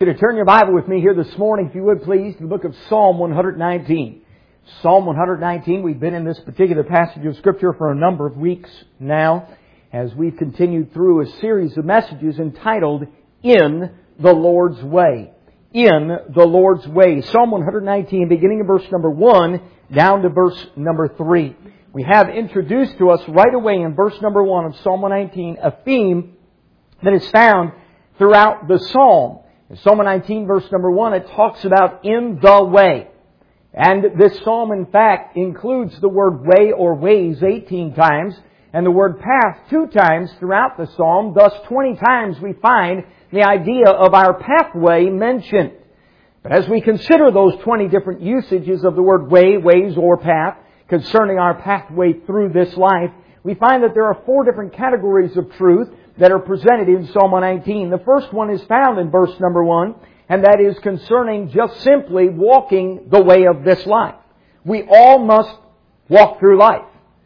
Could you turn your Bible with me here this morning, if you would please, to the book of Psalm 119. Psalm 119, we've been in this particular passage of Scripture for a number of weeks now, as we've continued through a series of messages entitled, In the Lord's Way. In the Lord's Way. Psalm 119, beginning in verse number 1, down to verse number 3. We have introduced to us right away in verse number 1 of Psalm 119 a theme that is found throughout the Psalm. In Psalm 119, verse number 1, it talks about in the way. And this psalm, in fact, includes the word way or ways 18 times, and the word path 2 times throughout the psalm. Thus, 20 times we find the idea of our pathway mentioned. But as we consider those 20 different usages of the word way, ways, or path concerning our pathway through this life, we find that there are 4 different categories of truth that are presented in Psalm 119. The first one is found in verse number 1, and that is concerning just simply walking the way of this life. We all must walk through life.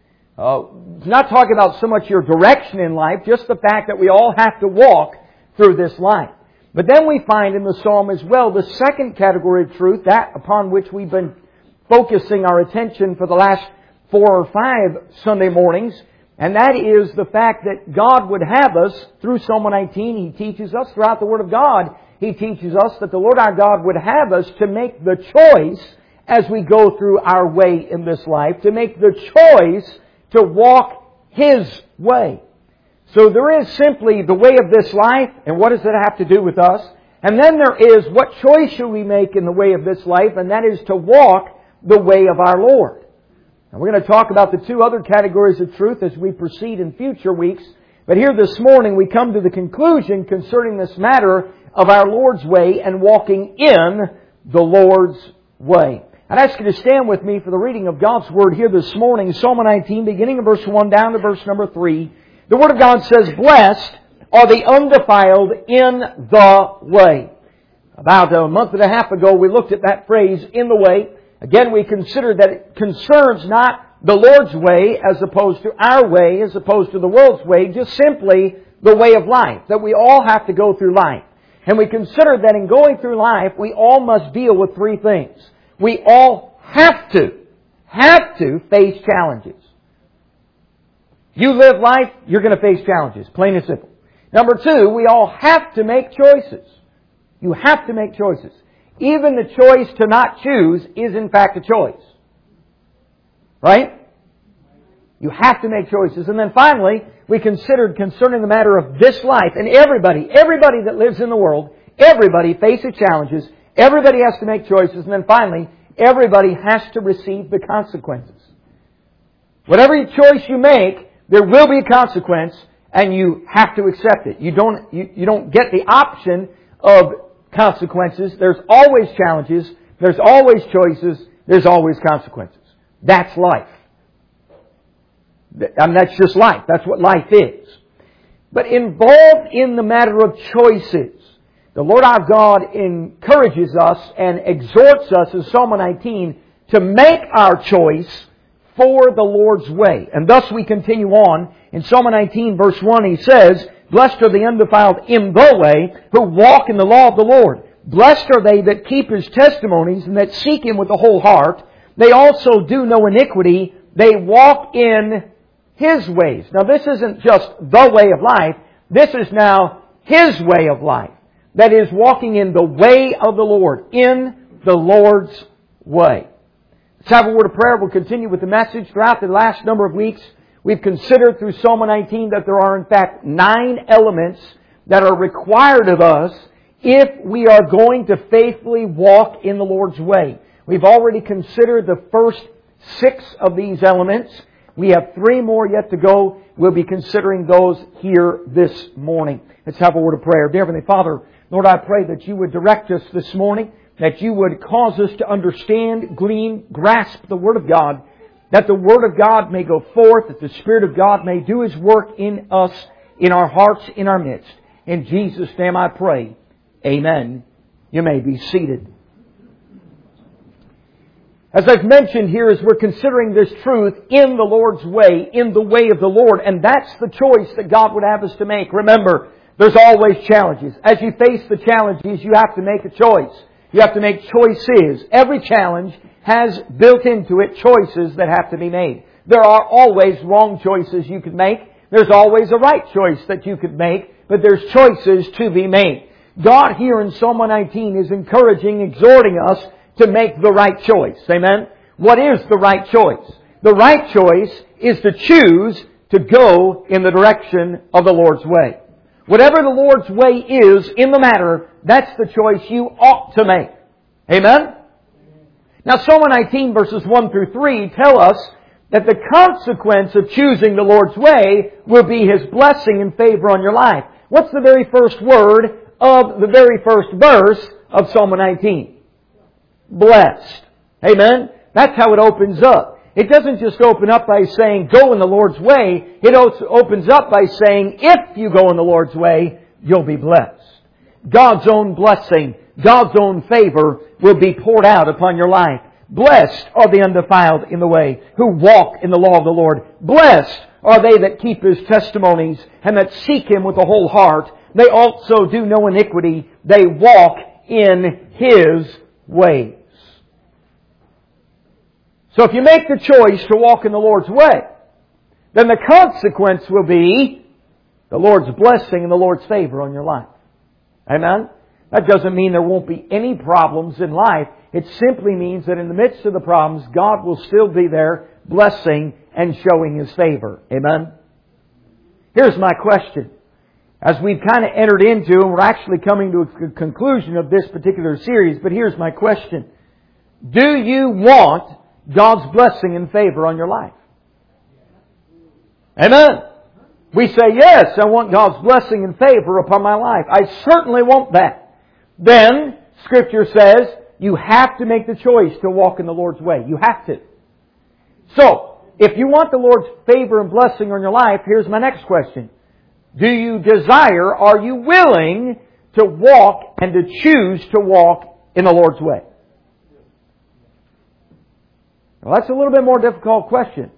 It's not talking about so much your direction in life, just the fact that we all have to walk through this life. But then we find in the Psalm as well the second category of truth, that upon which we've been focusing our attention for the last 4 or 5 Sunday mornings, and that is the fact that God would have us, through Psalm 119, He teaches us, throughout the Word of God, He teaches us that the Lord our God would have us to make the choice as we go through our way in this life, to make the choice to walk His way. So there is simply the way of this life, and what does that have to do with us? And then there is what choice should we make in the way of this life, and that is to walk the way of our Lord. And we're going to talk about the 2 other categories of truth as we proceed in future weeks. But here this morning we come to the conclusion concerning this matter of our Lord's way and walking in the Lord's way. I'd ask you to stand with me for the reading of God's Word here this morning. Psalm 19, beginning in verse 1 down to verse number 3. The Word of God says, Blessed are the undefiled in the way. About a month and a half ago we looked at that phrase, in the way. Again, we considered that it concerns not the Lord's way as opposed to our way, as opposed to the world's way, just simply the way of life, that we all have to go through life. And we considered that in going through life, we all must deal with 3 things. We all have to face challenges. You live life, you're going to face challenges, plain and simple. Number 2, we all have to make choices. You have to make choices. Even the choice to not choose is in fact a choice. Right? You have to make choices. And then finally, we considered concerning the matter of this life, and everybody that lives in the world, everybody faces challenges, everybody has to make choices, and then finally, everybody has to receive the consequences. Whatever choice you make, there will be a consequence, and you have to accept it. You don't get the option of consequences. There's always challenges. There's always choices. There's always consequences. That's life. That's just life. That's what life is. But involved in the matter of choices, the Lord our God encourages us and exhorts us in Psalm 19 to make our choice for the Lord's way. And thus we continue on. In Psalm 19 verse 1 He says, Blessed are the undefiled in the way who walk in the law of the Lord. Blessed are they that keep His testimonies and that seek Him with the whole heart. They also do no iniquity. They walk in His ways. Now this isn't just the way of life. This is now His way of life. That is walking in the way of the Lord. In the Lord's way. Let's have a word of prayer. We'll continue with the message. Throughout the last number of weeks, we've considered through Psalm 19 that there are in fact 9 elements that are required of us if we are going to faithfully walk in the Lord's way. We've already considered the first 6 of these elements. We have 3 more yet to go. We'll be considering those here this morning. Let's have a word of prayer. Dear Heavenly Father, Lord, I pray that You would direct us this morning, that You would cause us to understand, glean, grasp the Word of God, that the Word of God may go forth, that the Spirit of God may do His work in us, in our hearts, in our midst. In Jesus' name I pray. Amen. You may be seated. As I've mentioned here, as we're considering this truth in the Lord's way, in the way of the Lord, and that's the choice that God would have us to make. Remember, There's always challenges. As you face the challenges, you have to make a choice. You have to make choices. Every challenge has built into it choices that have to be made. There are always wrong choices you could make. There's always a right choice that you could make, but there's choices to be made. God here in Psalm 119 is encouraging, exhorting us to make the right choice. Amen? What is the right choice? The right choice is to choose to go in the direction of the Lord's way. Whatever the Lord's way is in the matter, that's the choice you ought to make. Amen? Now Psalm 119 verses 1 through 3 tell us that the consequence of choosing the Lord's way will be His blessing and favor on your life. What's the very first word of the very first verse of Psalm 119? Blessed. Amen? That's how it opens up. It doesn't just open up by saying, go in the Lord's way. It opens up by saying, if you go in the Lord's way, you'll be blessed. God's own blessing, God's own favor will be poured out upon your life. Blessed are the undefiled in the way, who walk in the law of the Lord. Blessed are they that keep His testimonies, and that seek Him with a whole heart. They also do no iniquity. They walk in His ways. So if you make the choice to walk in the Lord's way, then the consequence will be the Lord's blessing and the Lord's favor on your life. Amen? That doesn't mean there won't be any problems in life. It simply means that in the midst of the problems, God will still be there, blessing and showing His favor. Amen? Here's my question. As we've kind of entered into, and we're actually coming to a conclusion of this particular series, but here's my question. Do you want God's blessing and favor on your life? Amen. We say, yes, I want God's blessing and favor upon my life. I certainly want that. Then, Scripture says, you have to make the choice to walk in the Lord's way. You have to. So, if you want the Lord's favor and blessing on your life, here's my next question. Do you desire, are you willing to walk and to choose to walk in the Lord's way? Well, that's a little bit more difficult question.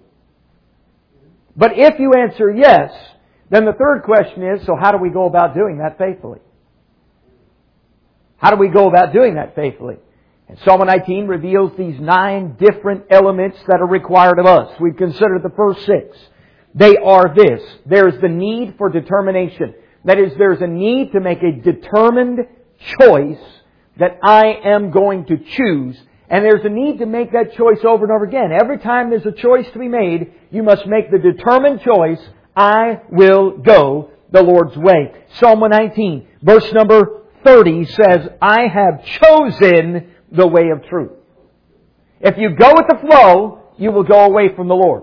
But if you answer yes, then the third question is, so how do we go about doing that faithfully? How do we go about doing that faithfully? And Psalm 119 reveals these 9 different elements that are required of us. We've considered the first 6. They are this. There's the need for determination. That is, there's a need to make a determined choice that I am going to choose. And there's a need to make that choice over and over again. Every time there's a choice to be made, you must make the determined choice, I will go the Lord's way. Psalm 119, verse number 30 says, I have chosen the way of truth. If you go with the flow, you will go away from the Lord.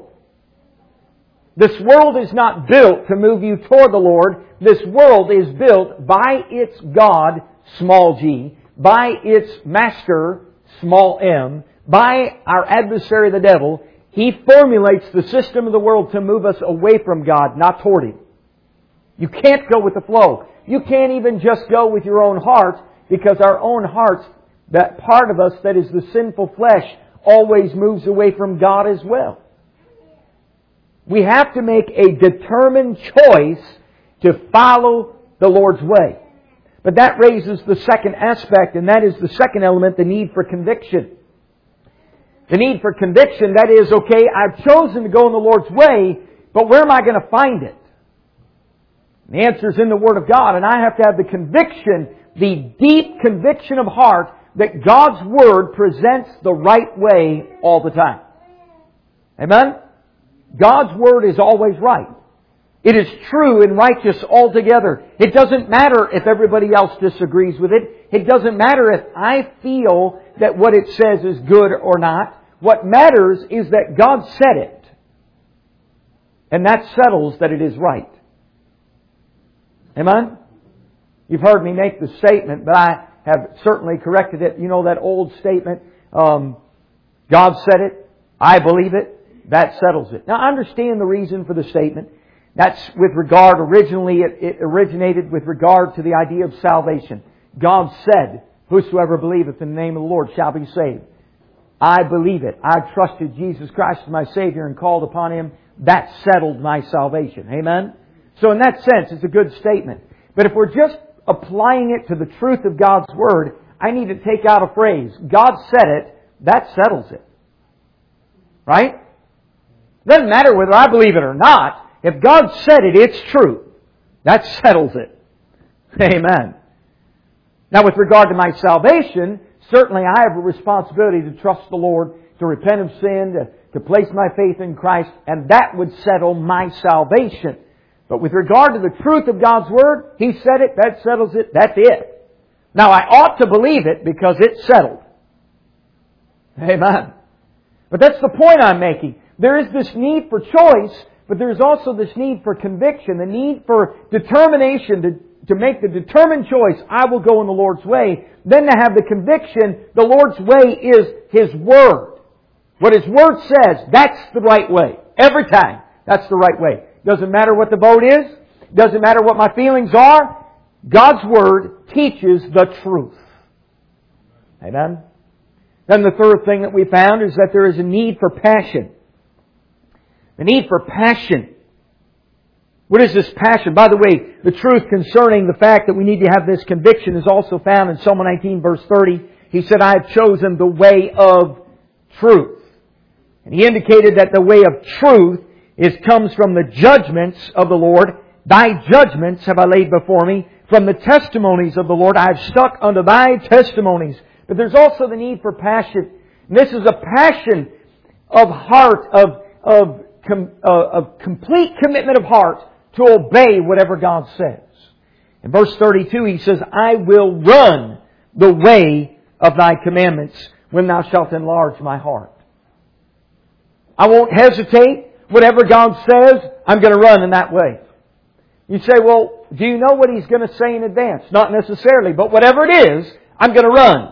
This world is not built to move you toward the Lord. This world is built by its God, small g, by its master, small m, by our adversary the devil. He formulates the system of the world to move us away from God, not toward Him. You can't go with the flow. You can't even just go with your own heart, because our own hearts, that part of us that is the sinful flesh, always moves away from God as well. We have to make a determined choice to follow the Lord's way. But that raises the second aspect, and that is the second element, the need for conviction. The need for conviction, that is, okay, I've chosen to go in the Lord's way, but where am I going to find it? The answer is in the Word of God, and I have to have the conviction, the deep conviction of heart, that God's Word presents the right way all the time. Amen? God's Word is always right. It is true and righteous altogether. It doesn't matter if everybody else disagrees with it. It doesn't matter if I feel that what it says is good or not. What matters is that God said it. And that settles that it is right. Amen? You've heard me make the statement, but I have certainly corrected it. You know that old statement, God said it, I believe it, that settles it. Now I understand the reason for the statement. That's with regard, originally it originated with regard to the idea of salvation. God said, whosoever believeth in the name of the Lord shall be saved. I believe it. I trusted Jesus Christ as my Savior and called upon Him. That settled my salvation. Amen? So in that sense, it's a good statement. But if we're just applying it to the truth of God's Word, I need to take out a phrase. God said it, that settles it. Right? Doesn't matter whether I believe it or not. If God said it, it's true. That settles it. Amen. Now with regard to my salvation, certainly I have a responsibility to trust the Lord, to repent of sin, to place my faith in Christ, and that would settle my salvation. But with regard to the truth of God's Word, He said it, that settles it, that's it. Now I ought to believe it because it's settled. Amen. But that's the point I'm making. There is this need for choice, but there is also this need for conviction, the need for determination to make the determined choice, I will go in the Lord's way, then to have the conviction, the Lord's way is His Word. What His Word says, that's the right way. Every time, that's the right way. Doesn't matter what the vote is. Doesn't matter what my feelings are. God's Word teaches the truth. Amen? Then the third thing that we found is that there is a need for passion. The need for passion. What is this passion? By the way, the truth concerning the fact that we need to have this conviction is also found in Psalm 19 verse 30. He said, I have chosen the way of truth. And He indicated that the way of truth comes from the judgments of the Lord. Thy judgments have I laid before me. From the testimonies of the Lord I have stuck unto Thy testimonies. But there's also the need for passion. And this is a passion of heart, of complete commitment of heart to obey whatever God says. In verse 32 He says, I will run the way of Thy commandments when Thou shalt enlarge my heart. I won't hesitate. Whatever God says, I'm going to run in that way. You say, well, do you know what He's going to say in advance? Not necessarily, but whatever it is, I'm going to run.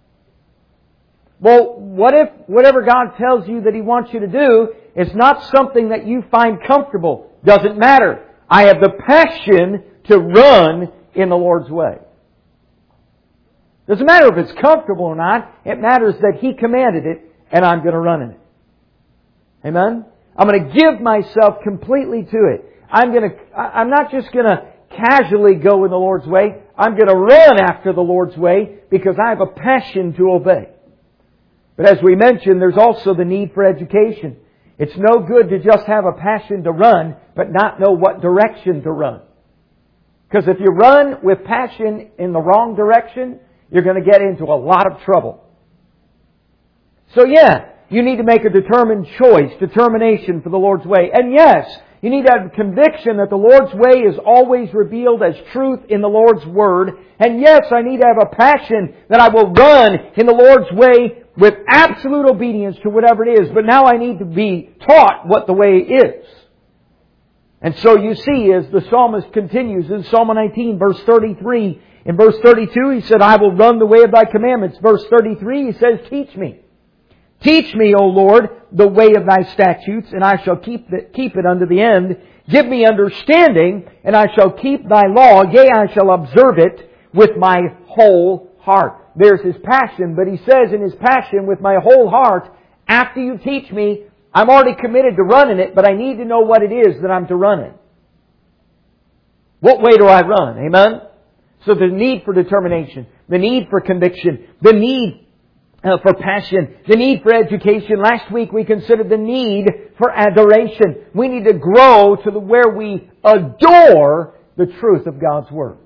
Well, what if whatever God tells you that He wants you to do is not something that you find comfortable? Doesn't matter. I have the passion to run in the Lord's way. Doesn't matter if it's comfortable or not. It matters that He commanded it and I'm going to run in it. Amen? I'm going to give myself completely to it. I'm not just going to casually go in the Lord's way. I'm going to run after the Lord's way because I have a passion to obey. But as we mentioned, there's also the need for education. It's no good to just have a passion to run, but not know what direction to run. Because if you run with passion in the wrong direction, you're going to get into a lot of trouble. So yeah, you need to make a determined choice, determination for the Lord's way. And yes, you need to have conviction that the Lord's way is always revealed as truth in the Lord's Word. And yes, I need to have a passion that I will run in the Lord's way with absolute obedience to whatever it is. But now I need to be taught what the way is. And so you see, as the psalmist continues in Psalm 19, verse 33, in verse 32 he said, I will run the way of Thy commandments. Verse 33 he says, teach me. Teach me, O Lord, the way of Thy statutes, and I shall keep it unto the end. Give me understanding, and I shall keep Thy law. Yea, I shall observe it with my whole heart. There's his passion, but he says in his passion, with my whole heart, after you teach me, I'm already committed to running it, but I need to know what it is that I'm to run in. What way do I run? Amen? So the need for determination, the need for conviction, the need for passion, the need for education. Last week we considered the need for adoration. We need to grow to where we adore the truth of God's Word.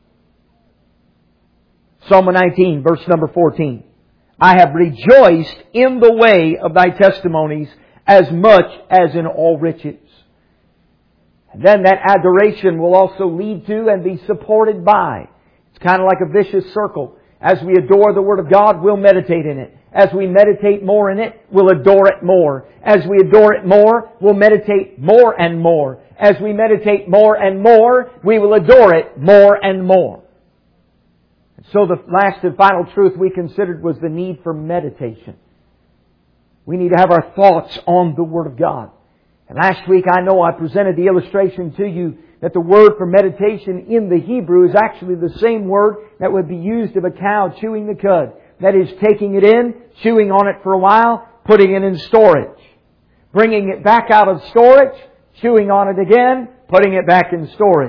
Psalm 19, verse number 14. I have rejoiced in the way of Thy testimonies as much as in all riches. And then that adoration will also lead to and be supported by. It's kind of like a vicious circle. As we adore the Word of God, we'll meditate in it. As we meditate more in it, we'll adore it more. As we adore it more, we'll meditate more and more. As we meditate more and more, we will adore it more and more. So the last and final truth we considered was the need for meditation. We need to have our thoughts on the Word of God. And last week I know I presented the illustration to you that the word for meditation in the Hebrew is actually the same word that would be used of a cow chewing the cud. That is, taking it in, chewing on it for a while, putting it in storage. Bringing it back out of storage, chewing on it again, putting it back in storage.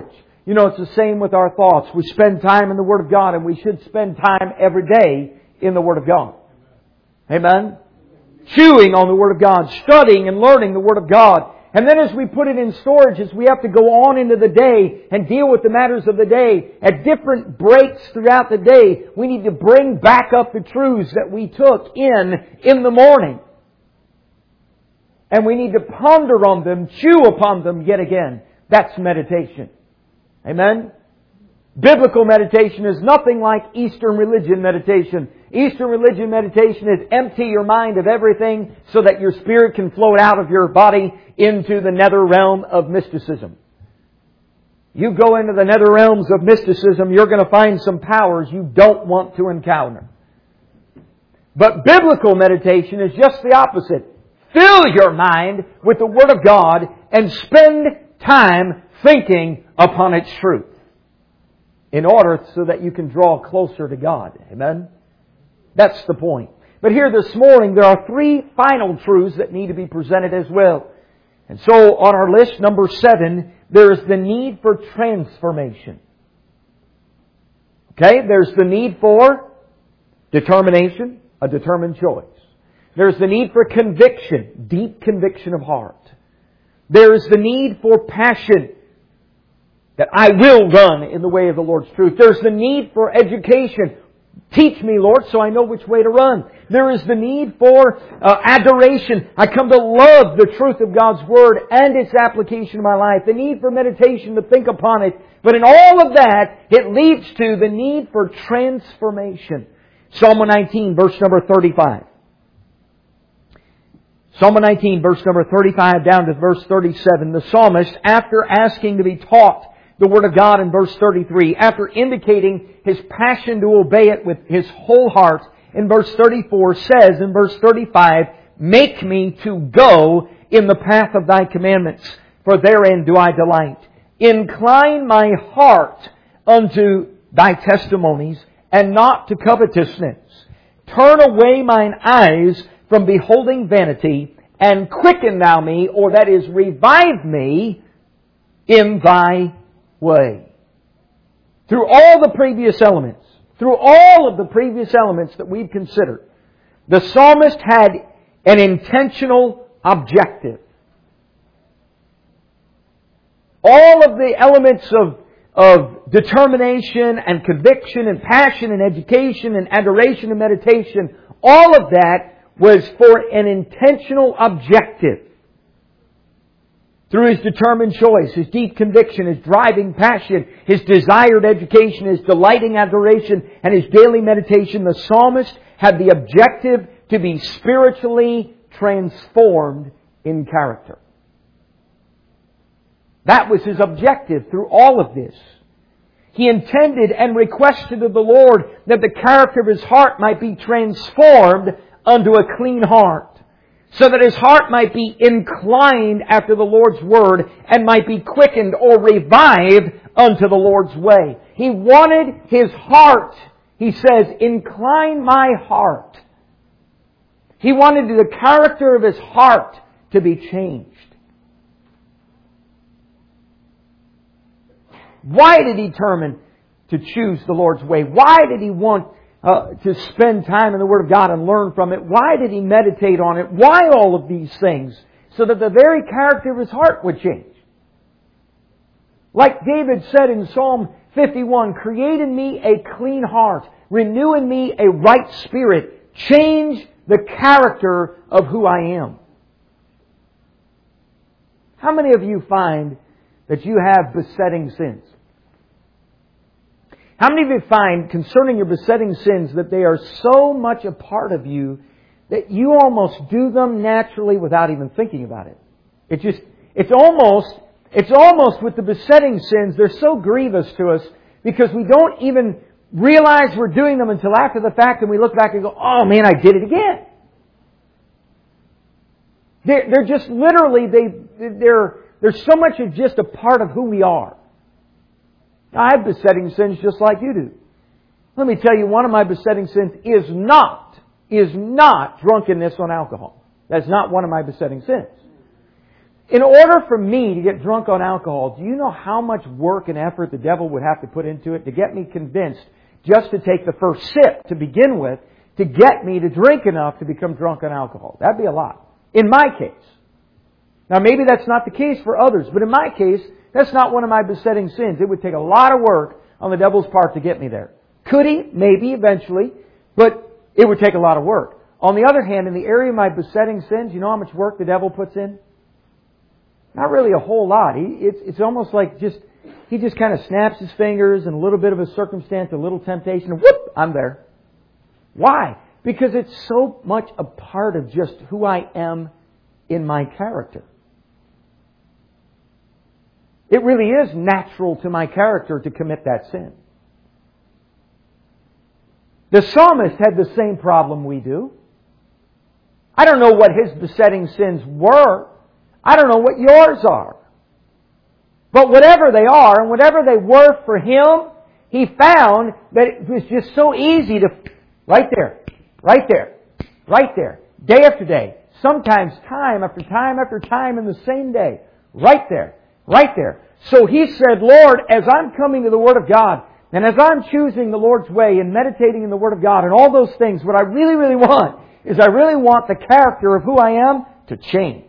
You know, it's the same with our thoughts. We spend time in the Word of God, and we should spend time every day in the Word of God. Amen? Chewing on the Word of God, studying and learning the Word of God. And then as we put it in storage, as we have to go on into the day and deal with the matters of the day, at different breaks throughout the day, we need to bring back up the truths that we took in the morning. And we need to ponder on them, chew upon them yet again. That's meditation. Amen? Biblical meditation is nothing like Eastern religion meditation. Eastern religion meditation is empty your mind of everything so that your spirit can float out of your body into the nether realm of mysticism. You go into the nether realms of mysticism, you're going to find some powers you don't want to encounter. But biblical meditation is just the opposite. Fill your mind with the Word of God and spend time thinking upon its truth in order so that you can draw closer to God. Amen? That's the point. But here this morning, there are 3 final truths that need to be presented as well. And so on our list, number 7, there is the need for transformation. Okay? There's the need for determination, a determined choice. There's the need for conviction, deep conviction of heart. There is the need for passion, that I will run in the way of the Lord's truth. There's the need for education. Teach me, Lord, so I know which way to run. There is the need for adoration. I come to love the truth of God's Word and its application in my life. The need for meditation to think upon it. But in all of that, it leads to the need for transformation. Psalm 119, verse number 35. Psalm 119, verse number 35 down to verse 37. The psalmist, after asking to be taught the Word of God in verse 33, after indicating his passion to obey it with his whole heart, in verse 34 says in verse 35, make me to go in the path of Thy commandments, for therein do I delight. Incline my heart unto Thy testimonies, and not to covetousness. Turn away mine eyes from beholding vanity, and quicken Thou me, or that is, revive me in Thy way. Through all the previous elements, through all of the previous elements that we've considered, the psalmist had an intentional objective. All of the elements of determination and conviction and passion and education and adoration and meditation, all of that was for an intentional objective. Through his determined choice, his deep conviction, his driving passion, his desired education, his delighting adoration, and his daily meditation, the psalmist had the objective to be spiritually transformed in character. That was his objective through all of this. He intended and requested of the Lord that the character of his heart might be transformed unto a clean heart, so that his heart might be inclined after the Lord's Word and might be quickened or revived unto the Lord's way. He wanted his heart, he says, incline my heart. He wanted the character of his heart to be changed. Why did he determine to choose the Lord's way? Why did he want to spend time in the Word of God and learn from it? Why did he meditate on it? Why all of these things? So that the very character of his heart would change. Like David said in Psalm 51, create in me a clean heart, renew in me a right spirit, change the character of who I am. How many of you find that you have besetting sins? How many of you find concerning your besetting sins that they are so much a part of you that you almost do them naturally without even thinking about it? It's almost with the besetting sins, they're so grievous to us because we don't even realize we're doing them until after the fact, and we look back and go, oh man, I did it again. They're just literally, they're so much of just a part of who we are. I have besetting sins just like you do. Let me tell you, one of my besetting sins is not drunkenness on alcohol. That's not one of my besetting sins. In order for me to get drunk on alcohol, do you know how much work and effort the devil would have to put into it to get me convinced just to take the first sip to begin with, to get me to drink enough to become drunk on alcohol? That'd be a lot. In my case. Now maybe that's not the case for others, but in my case, that's not one of my besetting sins. It would take a lot of work on the devil's part to get me there. Could he? Maybe eventually, but it would take a lot of work. On the other hand, in the area of my besetting sins, you know how much work the devil puts in? Not really a whole lot. It's almost like he just kind of snaps his fingers and a little bit of a circumstance, a little temptation, and whoop, I'm there. Why? Because it's so much a part of just who I am in my character. It really is natural to my character to commit that sin. The psalmist had the same problem we do. I don't know what his besetting sins were. I don't know what yours are. But whatever they are, and whatever they were for him, he found that it was just so easy to, right there, day after day, sometimes time after time after time in the same day, right there. So he said, Lord, as I'm coming to the Word of God, and as I'm choosing the Lord's way and meditating in the Word of God and all those things, what I really, really want is I really want the character of who I am to change.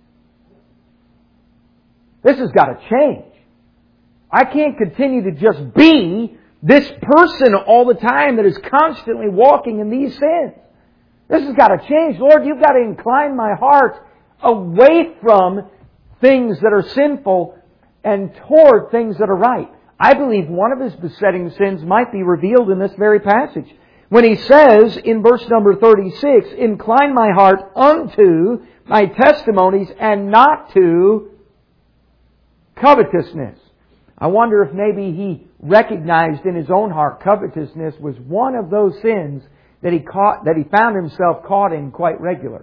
This has got to change. I can't continue to just be this person all the time that is constantly walking in these sins. This has got to change. Lord, you've got to incline my heart away from things that are sinful and toward things that are right. I believe one of his besetting sins might be revealed in this very passage. When he says in verse number 36, incline my heart unto my testimonies and not to covetousness. I wonder if maybe he recognized in his own heart covetousness was one of those sins that he found himself caught in quite regular.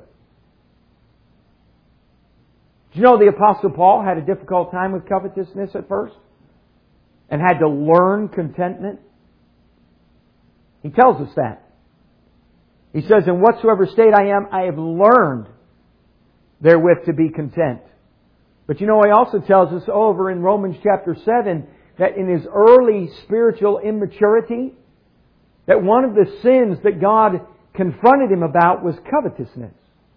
Do you know the Apostle Paul had a difficult time with covetousness at first? And had to learn contentment? He tells us that. He says, in whatsoever state I am, I have learned therewith to be content. But you know, he also tells us over in Romans chapter 7 that in his early spiritual immaturity, that one of the sins that God confronted him about was covetousness.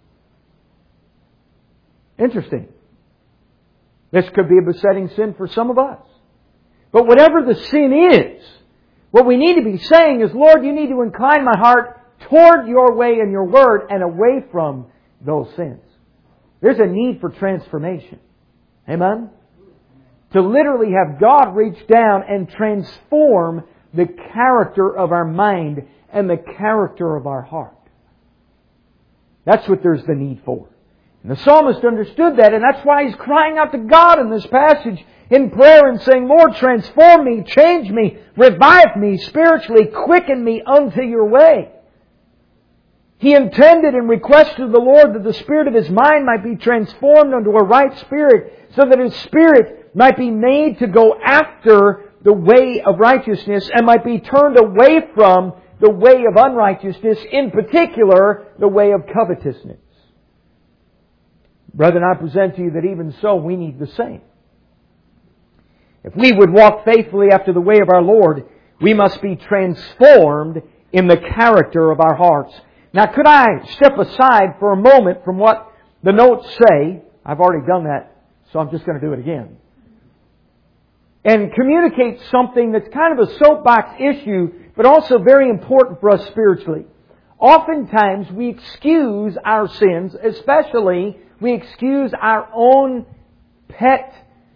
Interesting. This could be a besetting sin for some of us. But whatever the sin is, what we need to be saying is, Lord, you need to incline my heart toward your way and your word and away from those sins. There's a need for transformation. Amen? To literally have God reach down and transform the character of our mind and the character of our heart. That's what there's the need for. And the psalmist understood that, and that's why he's crying out to God in this passage in prayer and saying, Lord, transform me, change me, revive me spiritually, quicken me unto your way. He intended and requested of the Lord that the spirit of his mind might be transformed unto a right spirit, so that his spirit might be made to go after the way of righteousness and might be turned away from the way of unrighteousness, in particular, the way of covetousness. Brethren, I present to you that even so, we need the same. If we would walk faithfully after the way of our Lord, we must be transformed in the character of our hearts. Now, could I step aside for a moment from what the notes say? I've already done that, so I'm just going to do it again. And communicate something that's kind of a soapbox issue, but also very important for us spiritually. Oftentimes, we excuse our sins, especially we excuse our own pet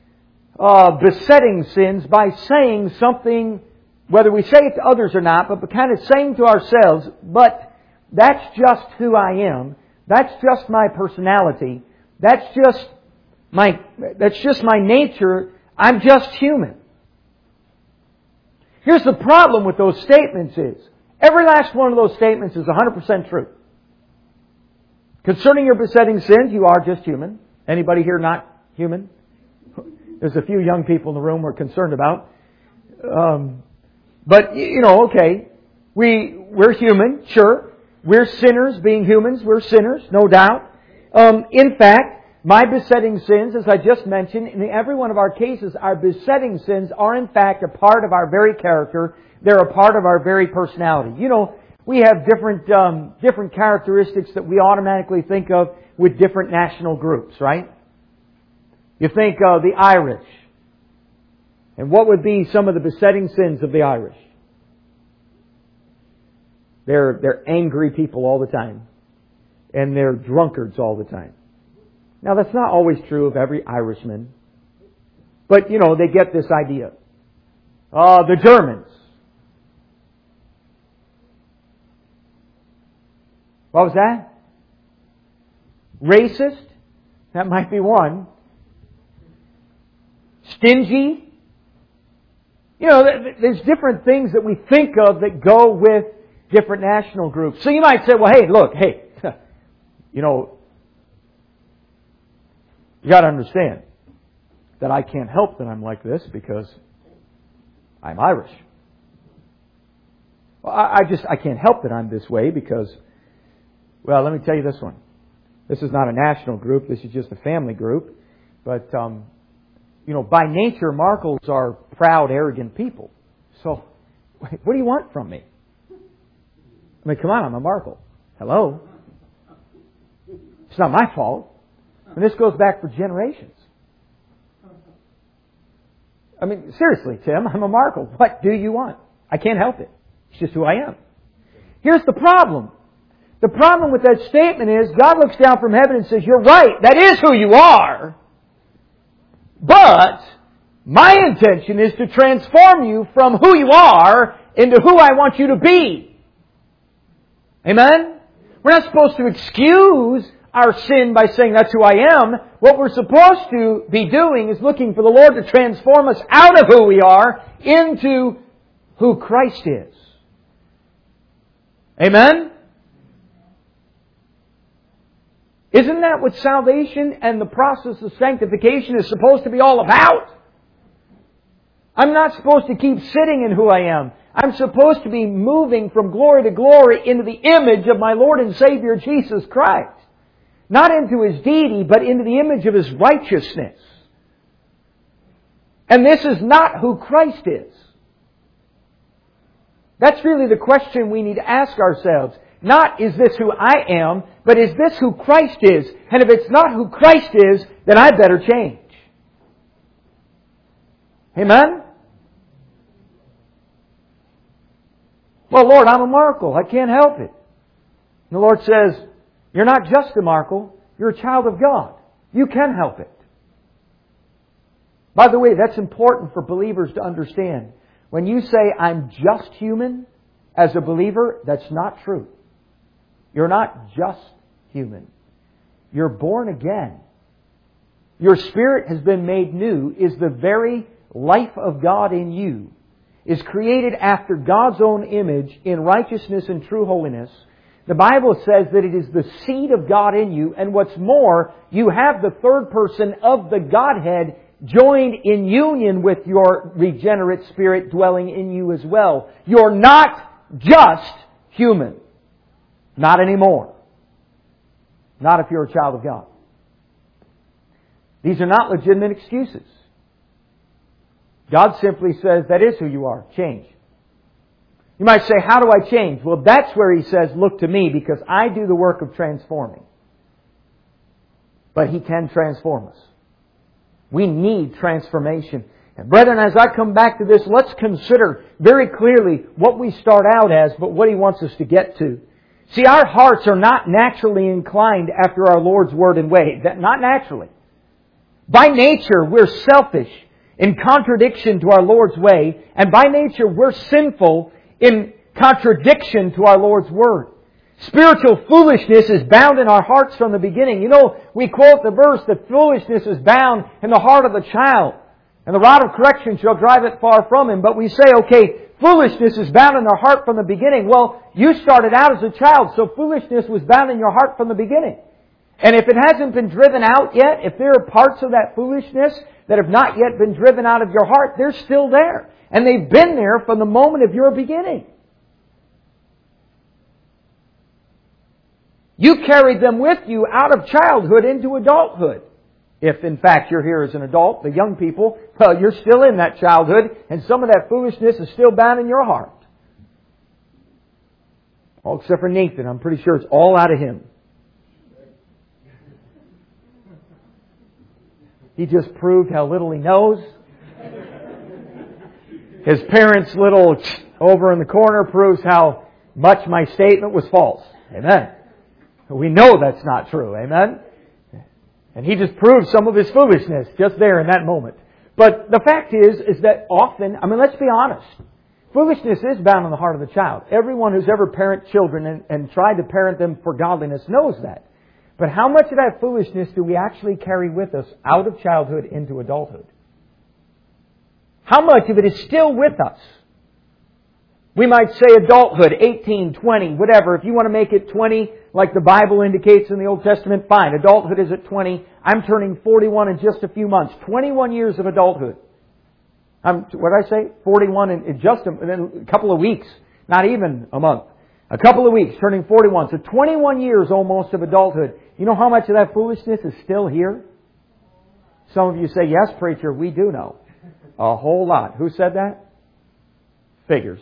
besetting sins by saying something, whether we say it to others or not, but kind of saying to ourselves, but that's just who I am. That's just my personality. That's just my nature. I'm just human. Here's the problem with those statements is, every last one of those statements is 100% true. Concerning your besetting sins, you are just human. Anybody here not human? There's a few young people in the room we're concerned about. But, okay. We're human, sure. We're sinners, being humans. We're sinners, no doubt. In fact, My besetting sins, as I just mentioned, in every one of our cases, our besetting sins are in fact a part of our very character. They're a part of our very personality. You know, we have different characteristics that we automatically think of with different national groups, right? You think of the Irish. And what would be some of the besetting sins of the Irish? They're angry people all the time. And they're drunkards all the time. Now, that's not always true of every Irishman. But, you know, they get this idea. The Germans. What was that? Racist? That might be one. Stingy? You know, there's different things that we think of that go with different national groups. So you might say, well, hey, you know, you got to understand that I can't help that I'm like this because I'm Irish. Well, I can't help that I'm this way because, well, let me tell you this one. This is not a national group. This is just a family group. But, you know, by nature, Markles are proud, arrogant people. So, what do you want from me? I mean, come on, I'm a Markle. Hello? It's not my fault. And this goes back for generations. I mean, seriously, Tim, I'm a Markle. What do you want? I can't help it. It's just who I am. Here's the problem. The problem with that statement is God looks down from heaven and says, you're right, that is who you are. But my intention is to transform you from who you are into who I want you to be. Amen? We're not supposed to excuse our sin by saying that's who I am. What we're supposed to be doing is looking for the Lord to transform us out of who we are into who Christ is. Amen? Isn't that what salvation and the process of sanctification is supposed to be all about? I'm not supposed to keep sitting in who I am. I'm supposed to be moving from glory to glory into the image of my Lord and Savior Jesus Christ. Not into His deity, but into the image of His righteousness. And this is not who Christ is. That's really the question we need to ask ourselves. Not, is this who I am, but is this who Christ is? And if it's not who Christ is, then I better change. Amen? Well, Lord, I'm a Markle. I can't help it. And the Lord says, you're not just a Markle. You're a child of God. You can help it. By the way, that's important for believers to understand. When you say, I'm just human, as a believer, that's not true. You're not just human. You're born again. Your spirit has been made new, is the very life of God in you, is created after God's own image in righteousness and true holiness. The Bible says that it is the seed of God in you, and what's more, you have the third person of the Godhead joined in union with your regenerate spirit dwelling in you as well. You're not just human. Not anymore. Not if you're a child of God. These are not legitimate excuses. God simply says, that is who you are. Change. You might say, how do I change? Well, that's where He says, look to me, because I do the work of transforming. But He can transform us. We need transformation. And brethren, as I come back to this, let's consider very clearly what we start out as, but what He wants us to get to. See, our hearts are not naturally inclined after our Lord's word and way. Not naturally. By nature, we're selfish in contradiction to our Lord's way, and by nature, we're sinful in contradiction to our Lord's word. Spiritual foolishness is bound in our hearts from the beginning. You know, we quote the verse that foolishness is bound in the heart of the child, and the rod of correction shall drive it far from him. But we say, okay, foolishness is bound in our heart from the beginning. Well, you started out as a child, so foolishness was bound in your heart from the beginning. And if it hasn't been driven out yet, if there are parts of that foolishness that have not yet been driven out of your heart, they're still there. And they've been there from the moment of your beginning. You carried them with you out of childhood into adulthood. If in fact you're here as an adult, the young people, well, you're still in that childhood, and some of that foolishness is still bound in your heart. All except for Nathan. I'm pretty sure it's all out of him. He just proved how little he knows. His parents' little over in the corner proves how much my statement was false. Amen. We know that's not true. Amen. And he just proved some of his foolishness just there in that moment. But the fact is that often, let's be honest. Foolishness is bound in the heart of the child. Everyone who's ever parented children and tried to parent them for godliness knows that. But how much of that foolishness do we actually carry with us out of childhood into adulthood? How much of it is still with us? We might say adulthood, 18, 20, whatever. If you want to make it 20, like the Bible indicates in the Old Testament, fine. Adulthood is at 20. I'm turning 41 in just a few months. 21 years of adulthood. What did I say? 41 in just a couple of weeks. Not even a month. A couple of weeks, turning 41. So 21 years almost of adulthood. You know how much of that foolishness is still here? Some of you say, yes, preacher, we do know. A whole lot. Who said that? Figures.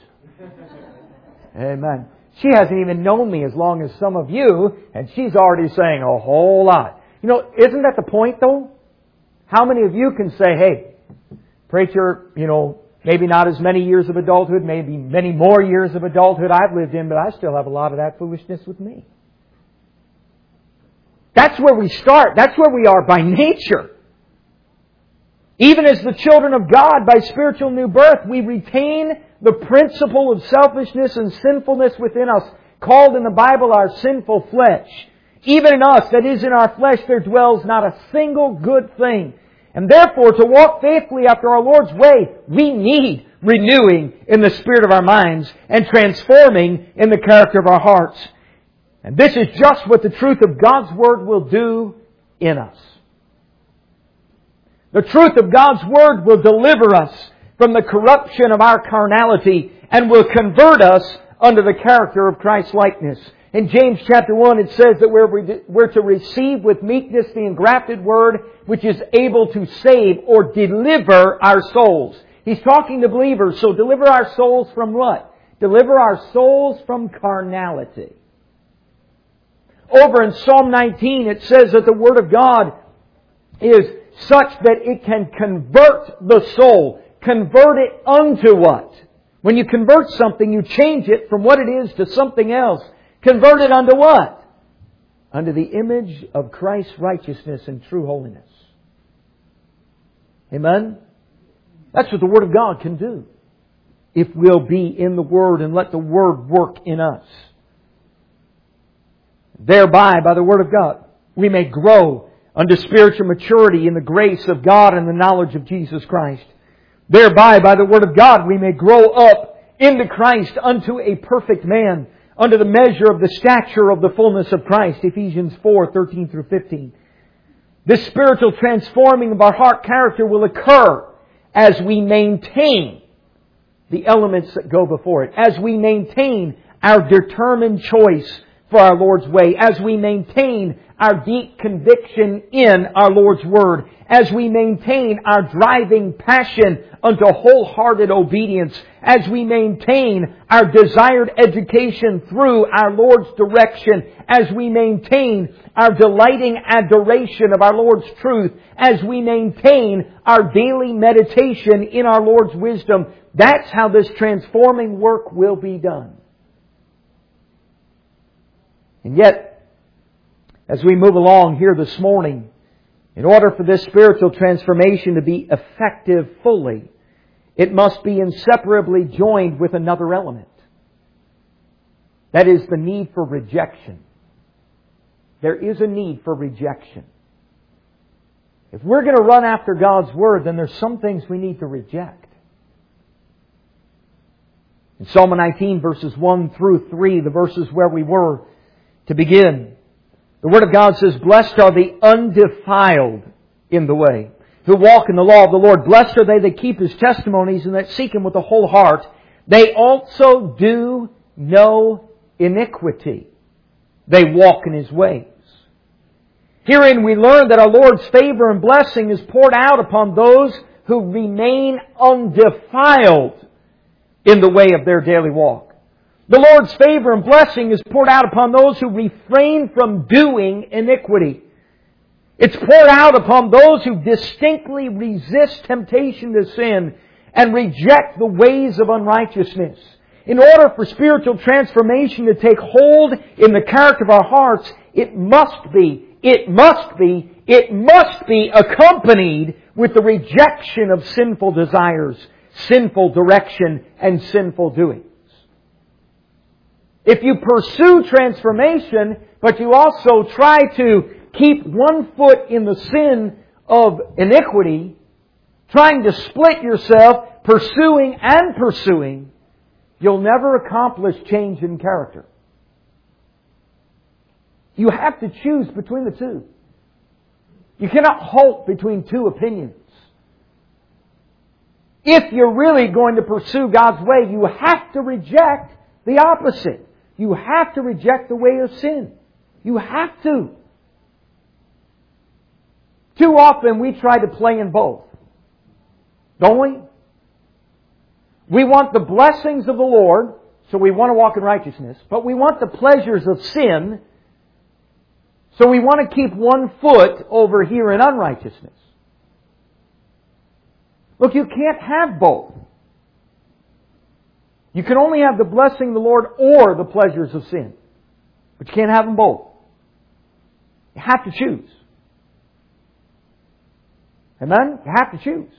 Amen. She hasn't even known me as long as some of you, and she's already saying a whole lot. You know, isn't that the point though? How many of you can say, hey, preacher, maybe not as many years of adulthood, maybe many more years of adulthood I've lived in, but I still have a lot of that foolishness with me. That's where we start. That's where we are by nature. Even as the children of God, by spiritual new birth, we retain the principle of selfishness and sinfulness within us, called in the Bible our sinful flesh. Even in us, that is in our flesh, there dwells not a single good thing. And therefore, to walk faithfully after our Lord's way, we need renewing in the spirit of our minds and transforming in the character of our hearts. And this is just what the truth of God's Word will do in us. The truth of God's Word will deliver us from the corruption of our carnality and will convert us under the character of Christ's likeness. In James chapter 1 it says that we're to receive with meekness the engrafted Word which is able to save or deliver our souls. He's talking to believers, so deliver our souls from what? Deliver our souls from carnality. Over in Psalm 19 it says that the Word of God is such that it can convert the soul. Convert it unto what? When you convert something, you change it from what it is to something else. Convert it unto what? Unto the image of Christ's righteousness and true holiness. Amen? That's what the Word of God can do. If we'll be in the Word and let the Word work in us. Thereby, by the Word of God, we may grow unto spiritual maturity in the grace of God and the knowledge of Jesus Christ. Thereby, by the Word of God, we may grow up into Christ unto a perfect man, unto the measure of the stature of the fullness of Christ. Ephesians 4:13 through 15. This spiritual transforming of our heart character will occur as we maintain the elements that go before it. As we maintain our determined choice for our Lord's way. As we maintain our deep conviction in our Lord's Word. As we maintain our driving passion unto wholehearted obedience. As we maintain our desired education through our Lord's direction. As we maintain our delighting adoration of our Lord's truth. As we maintain our daily meditation in our Lord's wisdom. That's how this transforming work will be done. And yet, as we move along here this morning, in order for this spiritual transformation to be effective fully, it must be inseparably joined with another element. That is the need for rejection. There is a need for rejection. If we're going to run after God's Word, then there's some things we need to reject. In Psalm 19, verses 1 through 3, the verses where we were to begin, the Word of God says, blessed are the undefiled in the way, who walk in the law of the Lord. Blessed are they that keep His testimonies and that seek Him with a whole heart. They also do no iniquity. They walk in His ways. Herein we learn that our Lord's favor and blessing is poured out upon those who remain undefiled in the way of their daily walk. The Lord's favor and blessing is poured out upon those who refrain from doing iniquity. It's poured out upon those who distinctly resist temptation to sin and reject the ways of unrighteousness. In order for spiritual transformation to take hold in the character of our hearts, it must be accompanied with the rejection of sinful desires, sinful direction, and sinful doings. If you pursue transformation, but you also try to keep one foot in the sin of iniquity, trying to split yourself, pursuing, you'll never accomplish change in character. You have to choose between the two. You cannot halt between two opinions. If you're really going to pursue God's way, you have to reject the opposite. You have to reject the way of sin. You have to. Too often we try to play in both. Don't we? We want the blessings of the Lord, so we want to walk in righteousness, but we want the pleasures of sin, so we want to keep one foot over here in unrighteousness. Look, you can't have both. You can only have the blessing of the Lord or the pleasures of sin. But you can't have them both. You have to choose. Amen? You have to choose.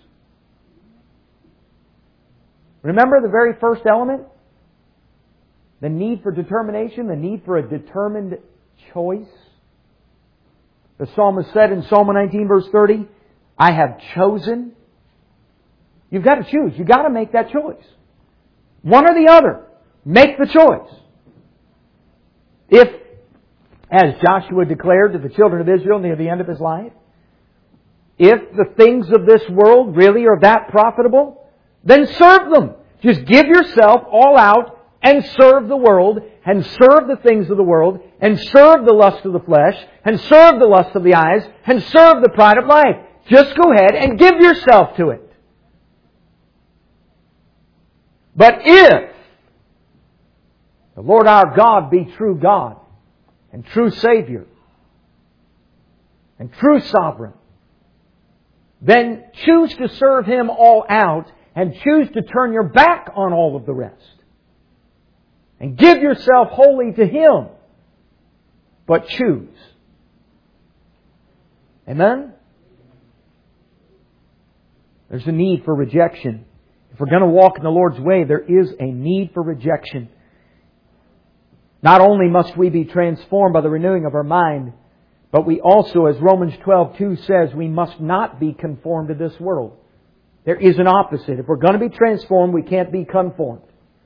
Remember the very first element? The need for determination, the need for a determined choice. The psalmist said in Psalm 19 verse 30, I have chosen. You've got to choose. You've got to make that choice. One or the other. Make the choice. If, as Joshua declared to the children of Israel near the end of his life, if the things of this world really are that profitable, then serve them. Just give yourself all out and serve the world, and serve the things of the world, and serve the lust of the flesh, and serve the lust of the eyes, and serve the pride of life. Just go ahead and give yourself to it. But if the Lord our God be true God, and true Savior, and true Sovereign, then choose to serve Him all out, and choose to turn your back on all of the rest. And give yourself wholly to Him. But choose. Amen? There's a need for rejection. If we're going to walk in the Lord's way, there is a need for rejection. Not only must we be transformed by the renewing of our mind, but we also, as Romans 12:2 says, we must not be conformed to this world. There is an opposite. If we're going to be transformed, we can't be conformed.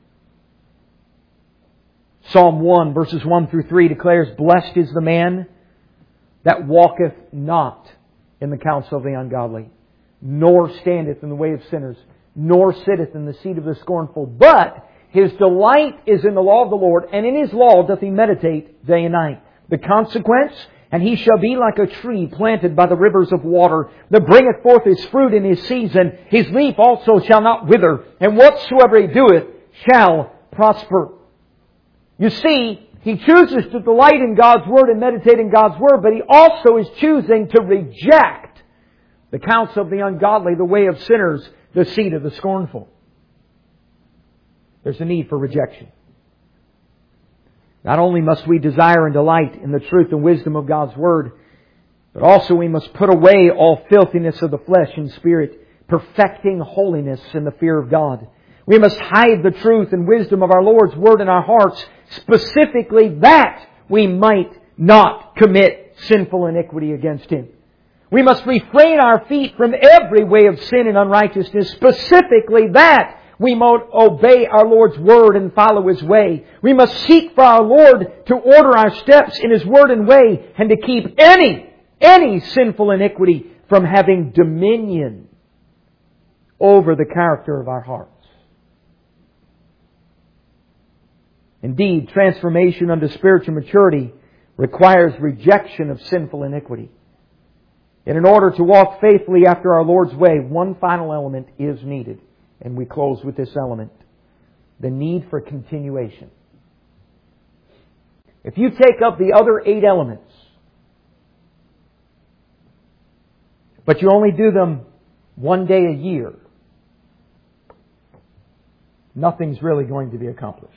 Psalm 1 verses 1 through 3 declares, Blessed is the man that walketh not in the counsel of the ungodly, nor standeth in the way of sinners, nor sitteth in the seat of the scornful. But his delight is in the law of the Lord, and in His law doth he meditate day and night. The consequence, and he shall be like a tree planted by the rivers of water, that bringeth forth his fruit in his season. His leaf also shall not wither, and whatsoever he doeth shall prosper. You see, he chooses to delight in God's Word and meditate in God's Word, but he also is choosing to reject the counsel of the ungodly, the way of sinners, the seat of the scornful. There's a need for rejection. Not only must we desire and delight in the truth and wisdom of God's Word, but also we must put away all filthiness of the flesh and spirit, perfecting holiness in the fear of God. We must hide the truth and wisdom of our Lord's Word in our hearts, specifically that we might not commit sinful iniquity against Him. We must refrain our feet from every way of sin and unrighteousness, specifically that we might obey our Lord's Word and follow His way. We must seek for our Lord to order our steps in His Word and way, and to keep any sinful iniquity from having dominion over the character of our hearts. Indeed, transformation unto spiritual maturity requires rejection of sinful iniquity. And in order to walk faithfully after our Lord's way, one final element is needed. And we close with this element. The need for continuation. If you take up the other 8 elements, but you only do them one day a year, nothing's really going to be accomplished.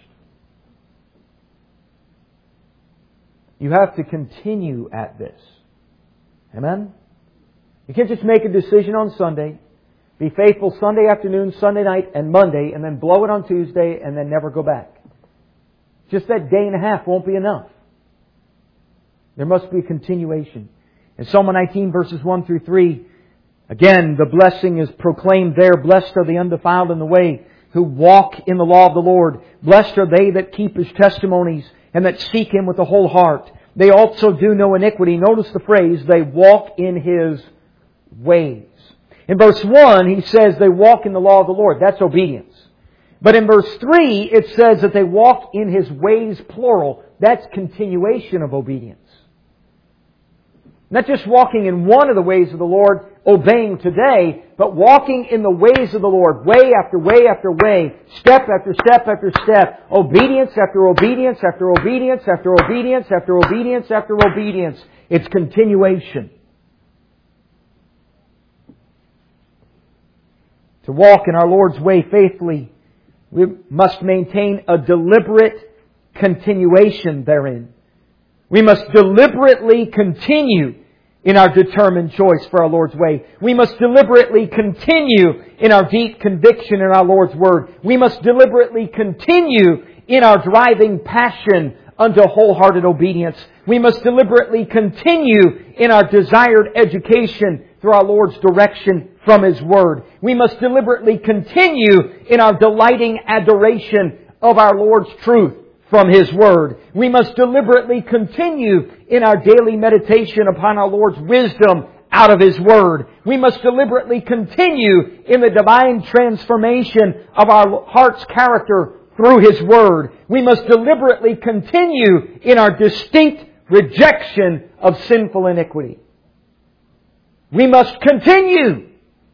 You have to continue at this. Amen? You can't just make a decision on Sunday, be faithful Sunday afternoon, Sunday night, and Monday, and then blow it on Tuesday, and then never go back. Just that day and a half won't be enough. There must be a continuation. In Psalm 19, verses 1 through 3, again, the blessing is proclaimed there. Blessed are the undefiled in the way, who walk in the law of the Lord. Blessed are they that keep His testimonies, and that seek Him with a whole heart. They also do no iniquity. Notice the phrase, they walk in His ways. In verse 1, he says they walk in the law of the Lord. That's obedience. But in verse 3, it says that they walk in His ways, plural. That's continuation of obedience. Not just walking in one of the ways of the Lord, obeying today, but walking in the ways of the Lord, way after way after way, step after step after step, obedience after obedience after obedience after obedience after obedience after obedience. It's continuation. To walk in our Lord's way faithfully, we must maintain a deliberate continuation therein. We must deliberately continue in our determined choice for our Lord's way. We must deliberately continue in our deep conviction in our Lord's Word. We must deliberately continue in our driving passion unto wholehearted obedience. We must deliberately continue in our desired education through our Lord's direction from His Word. We must deliberately continue in our delighting adoration of our Lord's truth from His Word. We must deliberately continue in our daily meditation upon our Lord's wisdom out of His Word. We must deliberately continue in the divine transformation of our heart's character through His Word. We must deliberately continue in our distinct rejection of sinful iniquity. We must continue.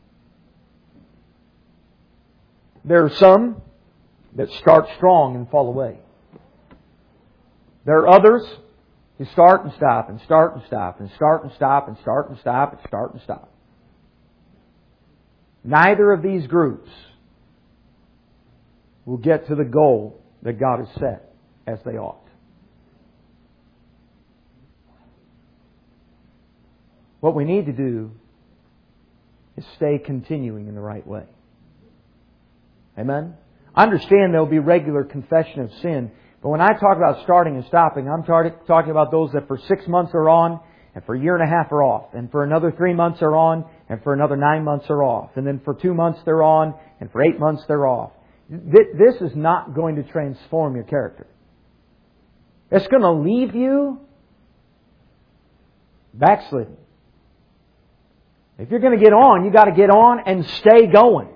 There are some that start strong and fall away. There are others who start and stop and start and stop and start and stop and start and stop and start and stop. Neither of these groups will get to the goal that God has set as they ought. What we need to do is stay continuing in the right way. Amen? I understand there will be regular confession of sin. But when I talk about starting and stopping, I'm talking about those that for 6 months are on, and for a year and a half are off, and for another 3 months are on, and for another 9 months are off, and then for 2 months they're on, and for 8 months they're off. This is not going to transform your character. It's going to leave you backslidden. If you're going to get on, you got to get on and stay going.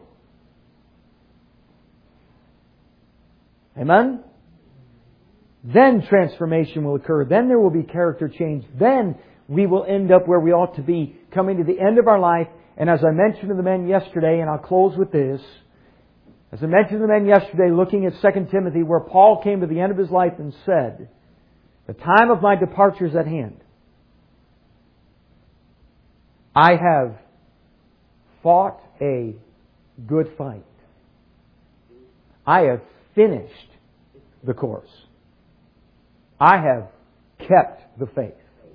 Amen? Then transformation will occur. Then there will be character change. Then we will end up where we ought to be, coming to the end of our life. And as I mentioned to the men yesterday, and I'll close with this, as I mentioned to the men yesterday, looking at 2 Timothy, where Paul came to the end of his life and said, the time of my departure is at hand. I have fought a good fight. I have finished the course. I have kept the faith.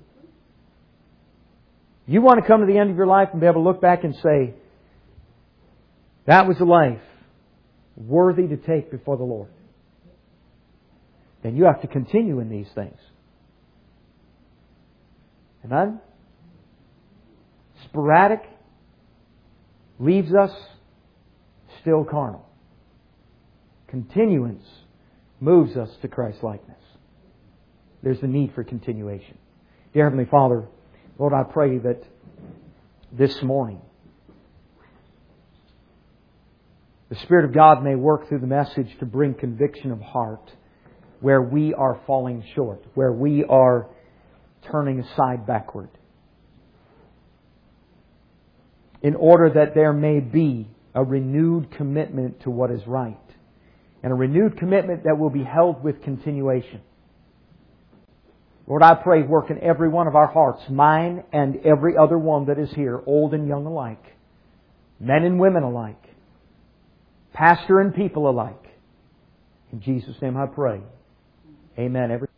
You want to come to the end of your life and be able to look back and say, that was a life worthy to take before the Lord. Then you have to continue in these things. Amen? Sporadic leaves us still carnal. Continuance moves us to Christ-likeness. There's the need for continuation. Dear Heavenly Father, Lord, I pray that this morning the Spirit of God may work through the message to bring conviction of heart where we are falling short, where we are turning aside backward. In order that there may be a renewed commitment to what is right. And a renewed commitment that will be held with continuation. Lord, I pray, work in every one of our hearts, mine and every other one that is here, old and young alike, men and women alike, pastor and people alike. In Jesus' name I pray. Amen.